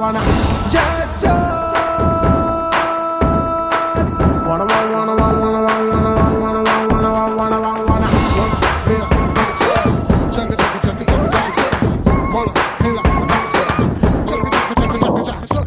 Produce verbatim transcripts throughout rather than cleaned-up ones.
wanna Jackson. Wanna wanna wanna wanna wanna wanna wanna wanna wanna wanna wanna Chugga chugga chugga chugga Jackson. Wanna hilla chugga chugga chugga chugga Jackson.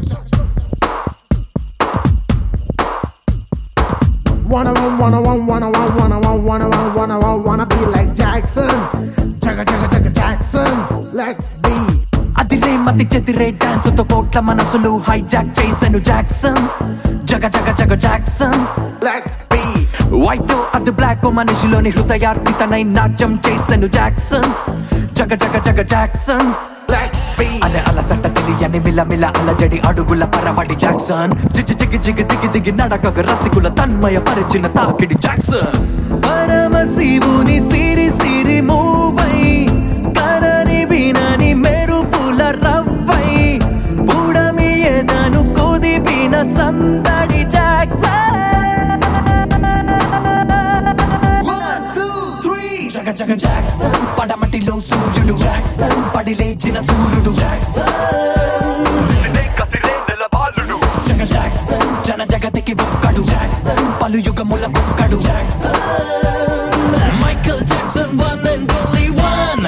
Wanna wanna wanna wanna wanna wanna wanna wanna wanna be like Jackson. Chugga chugga chugga Jackson. Let's be. అదిరే మతి చెదిరే dance తో కోట్ల మనసులు hijack చేశాను Jackson. జగ జగ జగ Jackson. Let's be. White అది black మనిషిలోని హృదయార్పితనై నాట్యం చేశాను జాక్సన్. జగ జగ జగ జాక్సన్. Let's be. అదే అలసట తెలియని మిలమిల అలజడి అడుగుల పరవడి జాక్సన్. జిగి జిగి జిగి దిగి దిగి నడకగ రసికుల తన్మయ పరిచిన తాకిడి జాక్సన్. పరమశివుని సిరి సిరి మూవై కరని వినని మెరుపుల రవ్వై పుడమి ఎదను కుదిపిన సందడి జాక్సన్. One, two, three. జగ జగ జాక్సన్. పడమటిలో సూర్యుడు జాక్సన్. పడి లేచిన సూర్యుడు జాక్సన్. జగ జాక్సన్. జన జగతికి ఒక్కడు జాక్సన్. పలు యుగముల ఒక్కడు Jackson. Michael Jackson one and only one.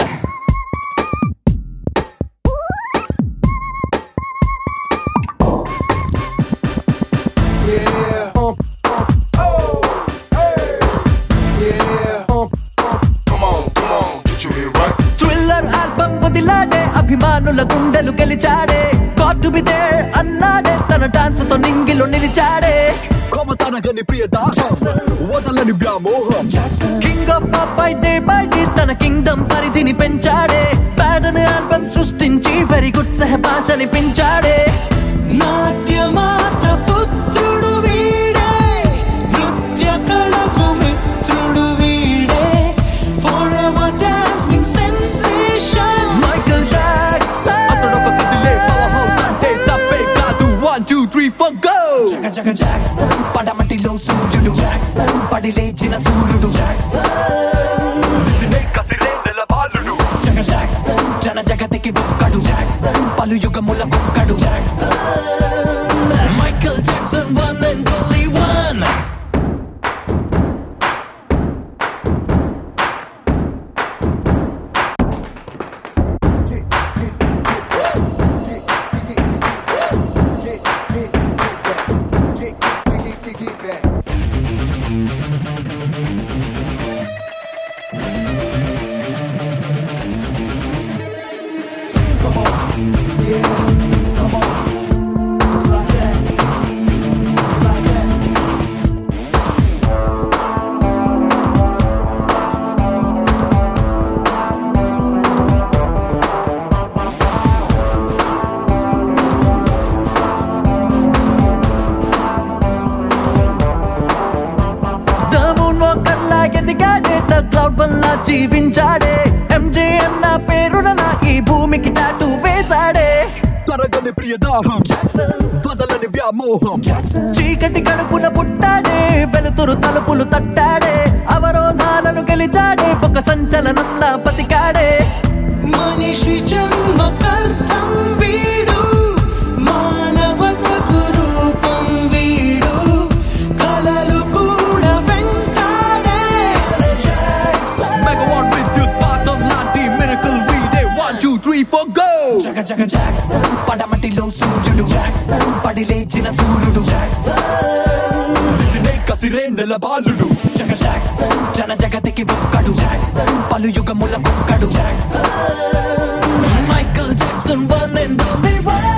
Yeah. Uh, uh, oh, hey. Yeah. Uh, uh, come on, come on, get your head right. Thriller album వదిలాడే అభిమానుల గుండెలు గెలిచాడే. గాట్ టు బి దేర్ అన్నాడే తన డాన్స్ తో నింగిలో నిలిచాడే. కొమతనగని ప్రియదాసం వదలని వ్యామోహం. King of pop by day by day తన కింగ్డమ్ పరిధిని పెంచాడే. ప్యాడన్ ఆల్బమ్ సృష్టించి వెరీ గుడ్ సహభాషని పెంచాడే. నాట్యమాత పుత్రుడు వీడే. నృత్య కళకు మిత్రుడు వీడే. Forever dancing sensation Michael Jackson. అతడొక కదిలే పవర్ హౌస్ అంటే తప్పే కాదు. One two three four go. జగ జగ జాక్సన్. పడమటిలో సూర్యుడు జాక్సన్. పడి లేచిన సూర్యుడు జాక్సన్. జగ జాక్సన్. జన జగతికి ఒక్కడు జాక్సన్. పలు యుగముల ఒక్కడు Jackson. Michael Jackson one and only one. Cloud వల్ల జీవించాడే. ఎంజే అన్న పేరున ఈ భూమికి టాటూ వేశాడే. తరగని ప్రియదాహం వదలని వ్యామోహం. చీకటి గడుపున పుట్టాడే. వెలుతురు తలుపులు తట్టాడే. అవరోధాలను గెలిచాడే. ఒక సంచలనంలా బతికాడే. మనిషి జన్మకర్థం వీడు. మానవతకు రూపం వీడు. కలలు కూడా వెంటాడే. మెగావాట్ విద్యుత్ పాతం లాంటి మిరకల్ వీడే. One two three four go. జగ జగ జాక్సన్. పడమటిలో సూర్యుడు జాక్సన్. పడి లేచిన సూర్యుడు జాక్సన్. కసిరే నెల బాలుడు జగ జాక్సన్. జన జగతికి ఒక్కడు జాక్సన్. పలు యుగముల ఒక్కడు Jackson. Michael Jackson one and only one.